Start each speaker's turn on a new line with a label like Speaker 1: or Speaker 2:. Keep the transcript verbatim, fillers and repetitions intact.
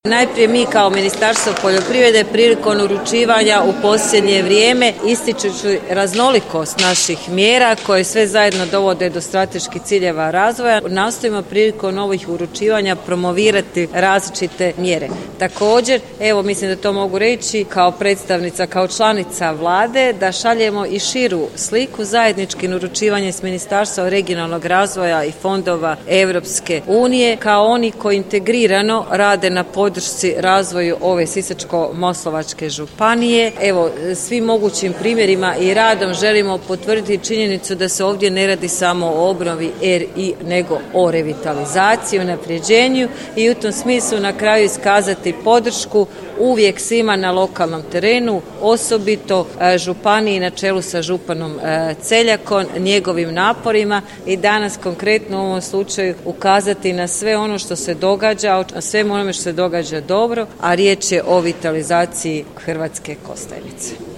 Speaker 1: Najprije mi kao Ministarstvo poljoprivrede prilikom uručivanja u posljednje vrijeme ističući raznolikost naših mjera koje sve zajedno dovode do strateških ciljeva razvoja, nastojimo prilikom ovih uručivanja promovirati različite mjere. Također, evo mislim da to mogu reći kao predstavnica, kao članica Vlade, da šaljemo i širu sliku zajedničkim uručivanjem s Ministarstvom regionalnog razvoja i fondova Europske unije kao oni koji integrirano rade na području podršci razvoju ove Sisačko-moslavačke županije. Evo, svim mogućim primjerima i radom želimo potvrditi činjenicu da se ovdje ne radi samo o obnovi R I, nego o revitalizaciji, unapređenju i u tom smislu na kraju iskazati podršku uvijek svima na lokalnom terenu, osobito županiji na čelu sa županom Celjakom, njegovim naporima i danas konkretno u ovom slučaju ukazati na sve ono što se događa, a svemu onome što se događa dobro, a riječ je o vitalizaciji Hrvatske Kostajnice.